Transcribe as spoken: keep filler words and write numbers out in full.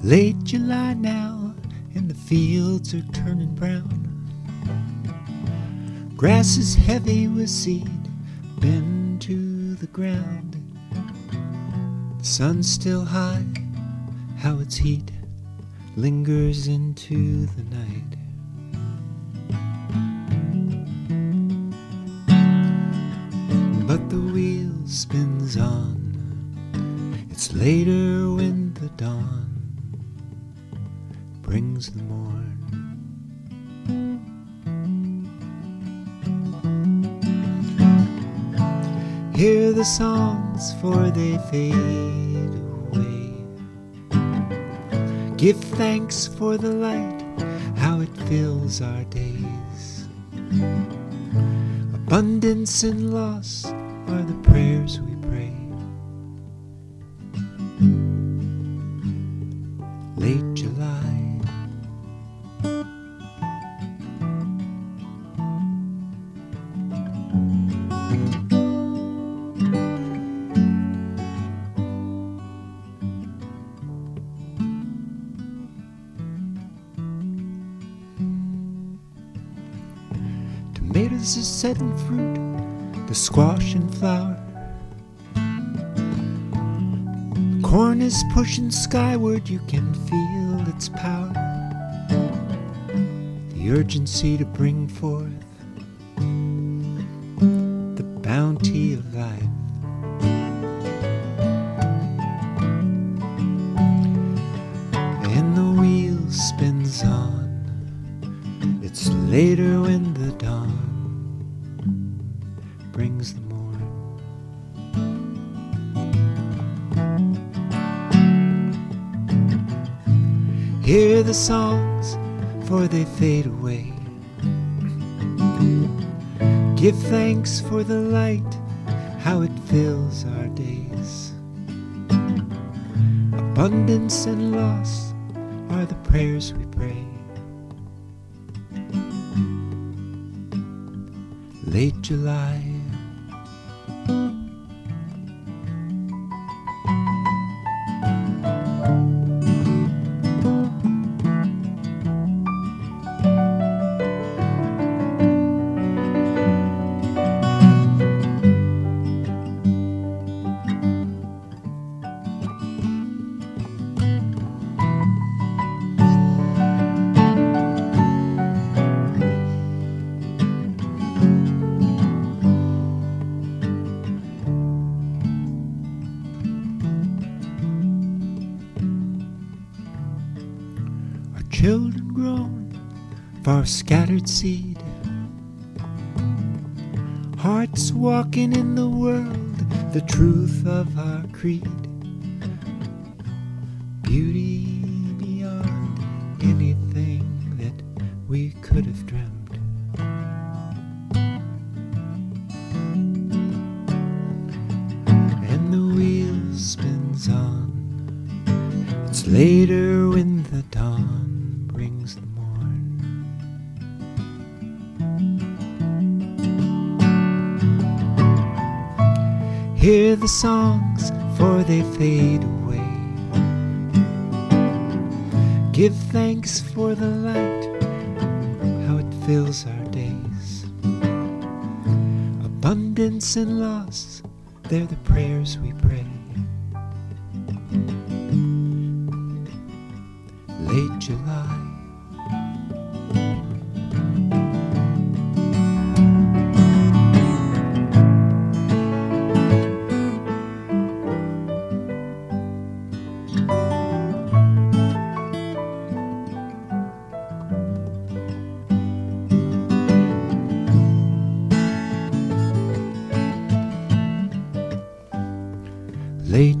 Late July now, and the fields are turning brown. Grass is heavy with seed, bent to the ground. The sun's still high, how its heat lingers into the night. But the wheel spins on, it's later when the dawn brings the morn. Hear the songs, for they fade away. Give thanks for the light, how it fills our days. Abundance and loss are the prayers we pray. Late July. Tomatoes are setting fruit, the squash in flower. The corn is pushing skyward, you can feel its power. The urgency to bring forth the bounty of life. And the wheel spins on, it's later when the dawn brings the morn. Hear the songs, for they fade away. Give thanks for the light, how it fills our days. Abundance and loss are the prayers we pray. Late July. Children grown, far scattered seed, hearts walking in the world, the truth of our creed. Beauty beyond anything that we could have dreamt. And the wheel spins on, it's later when the dawn brings the morn. Hear the songs, for they fade away. Give thanks for the light, how it fills our days. Abundance and loss, they're the prayers we pray. Late July. Late